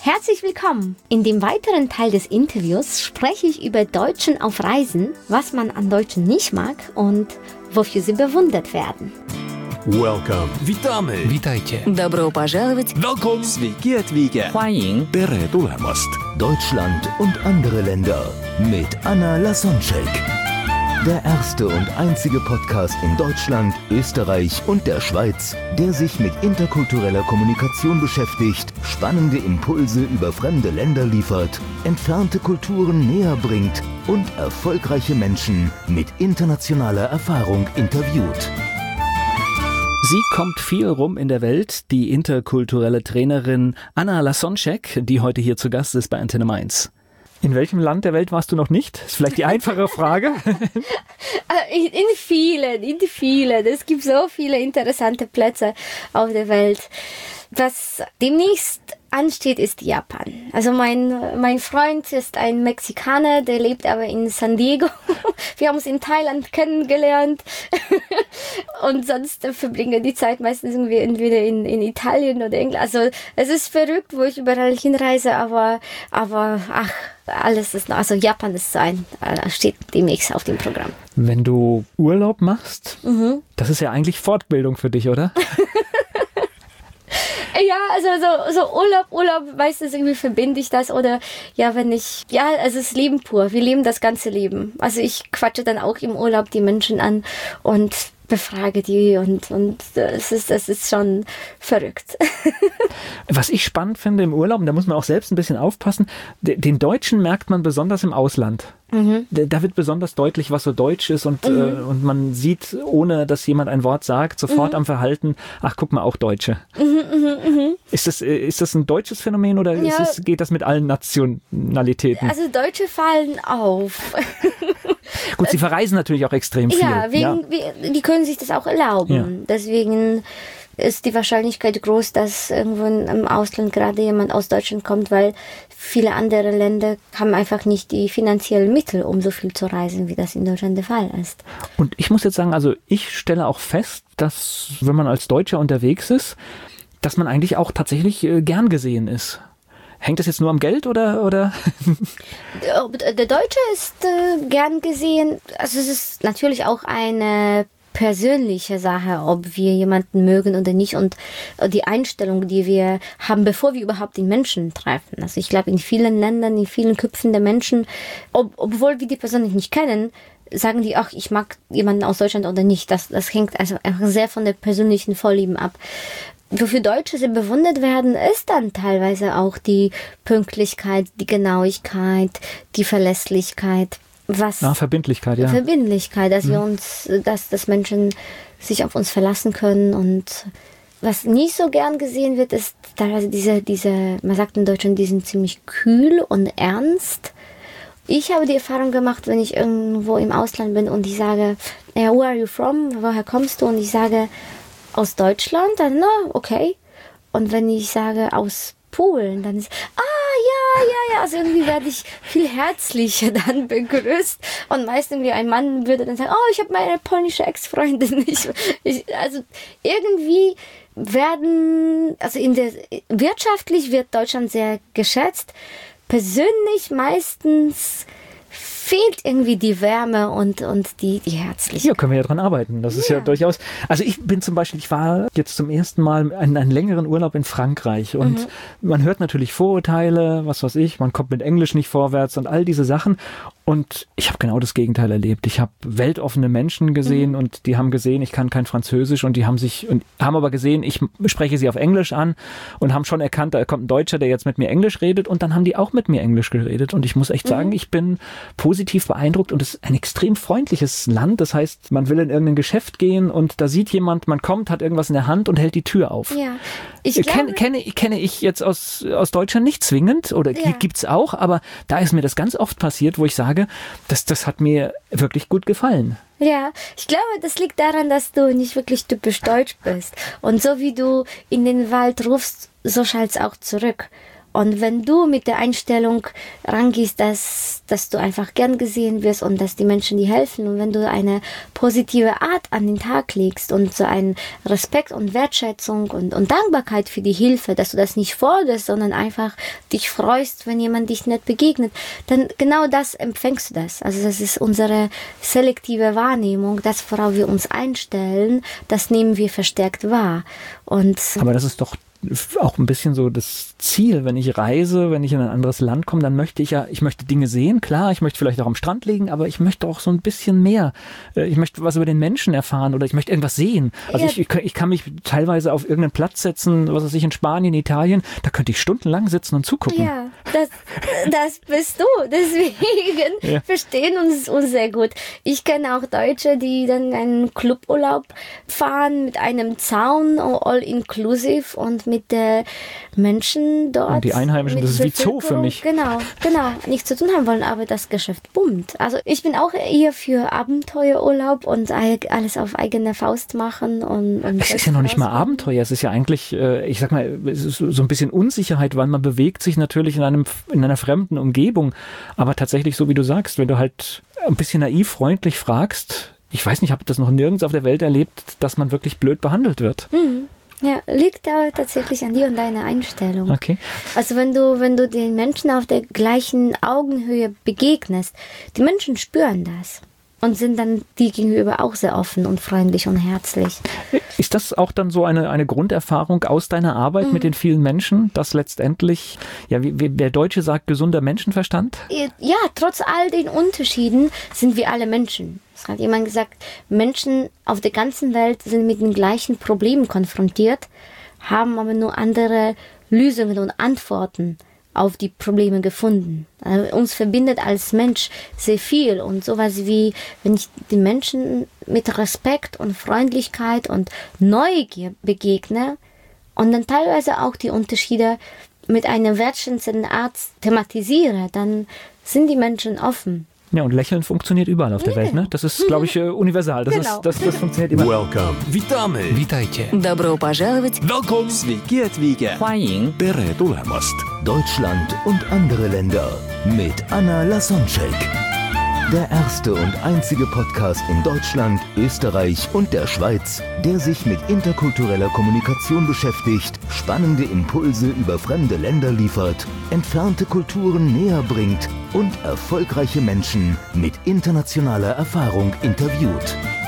Herzlich willkommen! In dem weiteren Teil des Interviews spreche ich über Deutschen auf Reisen, was man an Deutschen nicht mag und wofür sie bewundert werden. Welcome. Witamy. Witajcie. Добро пожаловать. Welcome. Sveiki atvykę. 欢迎 Tere tulemast. Deutschland und andere Länder mit Anna Lasonczek. Der erste und einzige Podcast in Deutschland, Österreich und der Schweiz, der sich mit interkultureller Kommunikation beschäftigt, spannende Impulse über fremde Länder liefert, entfernte Kulturen näher bringt und erfolgreiche Menschen mit internationaler Erfahrung interviewt. Sie kommt viel rum in der Welt, die interkulturelle Trainerin Anna Lasonczek, die heute hier zu Gast ist bei Antenne Mainz. In welchem Land der Welt warst du noch nicht? Ist vielleicht die einfache Frage. In vielen. Es gibt so viele interessante Plätze auf der Welt. Was demnächst ansteht, ist Japan. Also mein Freund ist ein Mexikaner, der lebt aber in San Diego. Wir haben uns in Thailand kennengelernt. Und sonst verbringen wir die Zeit meistens irgendwie entweder in Italien oder England. Also es ist verrückt, wo ich überall hinreise, aber alles ist noch, also Japan ist steht demnächst auf dem Programm. Wenn du Urlaub machst, das ist ja eigentlich Fortbildung für dich, oder? Ja, also so Urlaub, meistens irgendwie verbinde ich das oder also es ist Leben pur. Wir leben das ganze Leben. Also ich quatsche dann auch im Urlaub die Menschen an und befrage die und das ist schon verrückt. Was ich spannend finde im Urlaub, und da muss man auch selbst ein bisschen aufpassen, den Deutschen merkt man besonders im Ausland. Da wird besonders deutlich, was so deutsch ist und man sieht, ohne dass jemand ein Wort sagt, sofort am Verhalten, ach guck mal, auch Deutsche. Ist das ein deutsches Phänomen oder geht das mit allen Nationalitäten? Also Deutsche fallen auf. Gut, sie verreisen natürlich auch extrem viel. Die können sich das auch erlauben. Ja. Deswegen ist die Wahrscheinlichkeit groß, dass irgendwo im Ausland gerade jemand aus Deutschland kommt, weil viele andere Länder haben einfach nicht die finanziellen Mittel, um so viel zu reisen, wie das in Deutschland der Fall ist. Und ich muss jetzt sagen, also ich stelle auch fest, dass wenn man als Deutscher unterwegs ist, dass man eigentlich auch tatsächlich gern gesehen ist. Hängt das jetzt nur am Geld oder? Der Deutsche ist gern gesehen. Also es ist natürlich auch eine persönliche Sache, ob wir jemanden mögen oder nicht und die Einstellung, die wir haben, bevor wir überhaupt den Menschen treffen. Also ich glaube, in vielen Ländern, in vielen Köpfen der Menschen, obwohl wir die Person nicht kennen, sagen die, ach, ich mag jemanden aus Deutschland oder nicht. Das hängt also einfach sehr von der persönlichen Vorlieben ab. Wofür Deutsche sehr bewundert werden, ist dann teilweise auch die Pünktlichkeit, die Genauigkeit, die Verlässlichkeit. Verbindlichkeit, ja. Verbindlichkeit, dass Menschen sich auf uns verlassen können. Und was nicht so gern gesehen wird, ist teilweise diese, man sagt in Deutschland, die sind ziemlich kühl und ernst. Ich habe die Erfahrung gemacht, wenn ich irgendwo im Ausland bin und ich sage, where are you from? Woher kommst du? Und ich sage, aus Deutschland, dann, okay. Und wenn ich sage, aus Polen, dann ist, ja, also irgendwie werde ich viel herzlicher dann begrüßt. Und meist irgendwie ein Mann würde dann sagen, ich habe meine polnische Ex-Freundin. Also irgendwie wirtschaftlich wird Deutschland sehr geschätzt. Persönlich meistens fehlt irgendwie die Wärme und die Herzlichkeit. Ja, können wir ja dran arbeiten. Das ist ja durchaus. Also ich war jetzt zum ersten Mal einen längeren Urlaub in Frankreich und man hört natürlich Vorurteile, was weiß ich, man kommt mit Englisch nicht vorwärts und all diese Sachen. Und ich habe genau das Gegenteil erlebt. Ich habe weltoffene Menschen gesehen und die haben gesehen, ich kann kein Französisch und die haben aber gesehen, ich spreche sie auf Englisch an und haben schon erkannt, da kommt ein Deutscher, der jetzt mit mir Englisch redet und dann haben die auch mit mir Englisch geredet und ich muss echt sagen, ich bin positiv beeindruckt und es ist ein extrem freundliches Land. Das heißt, man will in irgendein Geschäft gehen und da sieht jemand, man kommt, hat irgendwas in der Hand und hält die Tür auf. Ja. Kenne ich jetzt aus Deutschland nicht zwingend oder gibt's auch, aber da ist mir das ganz oft passiert, wo ich sage, das hat mir wirklich gut gefallen. Ja, ich glaube, das liegt daran, dass du nicht wirklich typisch deutsch bist. Und so wie du in den Wald rufst, so schallt's auch zurück. Und wenn du mit der Einstellung rangehst, dass du einfach gern gesehen wirst und dass die Menschen dir helfen, und wenn du eine positive Art an den Tag legst und so einen Respekt und Wertschätzung und Dankbarkeit für die Hilfe, dass du das nicht forderst, sondern einfach dich freust, wenn jemand dich nett begegnet, dann genau das empfängst du das. Also das ist unsere selektive Wahrnehmung, das, worauf wir uns einstellen, das nehmen wir verstärkt wahr. Aber das ist doch auch ein bisschen so das Ziel, wenn ich reise, wenn ich in ein anderes Land komme, dann möchte ich möchte Dinge sehen, klar, ich möchte vielleicht auch am Strand liegen, aber ich möchte auch so ein bisschen mehr. Ich möchte was über den Menschen erfahren oder ich möchte irgendwas sehen. Also ich kann mich teilweise auf irgendeinen Platz setzen, was weiß ich, in Spanien, Italien, da könnte ich stundenlang sitzen und zugucken. Ja, das bist du. Deswegen verstehen uns sehr gut. Ich kenne auch Deutsche, die dann einen Cluburlaub fahren mit einem Zaun, all inclusive, und mit der Menschen dort. Und die Einheimischen, das ist wie Zoo für mich. Genau, nichts zu tun haben wollen, aber das Geschäft boomt. Also ich bin auch eher für Abenteuerurlaub und alles auf eigene Faust machen. Und es ist ja noch nicht mal Abenteuer, es ist ja eigentlich, ich sag mal, es ist so ein bisschen Unsicherheit, weil man bewegt sich natürlich in einer fremden Umgebung. Aber tatsächlich, so wie du sagst, wenn du halt ein bisschen naiv, freundlich fragst, ich weiß nicht, ich habe das noch nirgends auf der Welt erlebt, dass man wirklich blöd behandelt wird. Ja, liegt aber tatsächlich an dir und deiner Einstellung. Okay. Also wenn du den Menschen auf der gleichen Augenhöhe begegnest, die Menschen spüren das und sind dann die gegenüber auch sehr offen und freundlich und herzlich. Ist das auch dann so eine Grunderfahrung aus deiner Arbeit mit den vielen Menschen, dass letztendlich, ja, wie der Deutsche sagt, gesunder Menschenverstand? Ja, trotz all den Unterschieden sind wir alle Menschen. Es hat jemand gesagt, Menschen auf der ganzen Welt sind mit den gleichen Problemen konfrontiert, haben aber nur andere Lösungen und Antworten auf die Probleme gefunden. Also uns verbindet als Mensch sehr viel, und sowas wie, wenn ich den Menschen mit Respekt und Freundlichkeit und Neugier begegne und dann teilweise auch die Unterschiede mit einer wertschätzenden Art thematisiere, dann sind die Menschen offen. Ja, und Lächeln funktioniert überall auf der Welt, ne? Das ist, glaube ich, universal. Das funktioniert immer. Welcome. Witamy. Witajcie. Добро пожаловать. Welcome. Sveiki atvykę. 欢迎 Tere tulemast. Deutschland und andere Länder mit Anna Lasonczek. Der erste und einzige Podcast in Deutschland, Österreich und der Schweiz, der sich mit interkultureller Kommunikation beschäftigt, spannende Impulse über fremde Länder liefert, entfernte Kulturen näher bringt und erfolgreiche Menschen mit internationaler Erfahrung interviewt.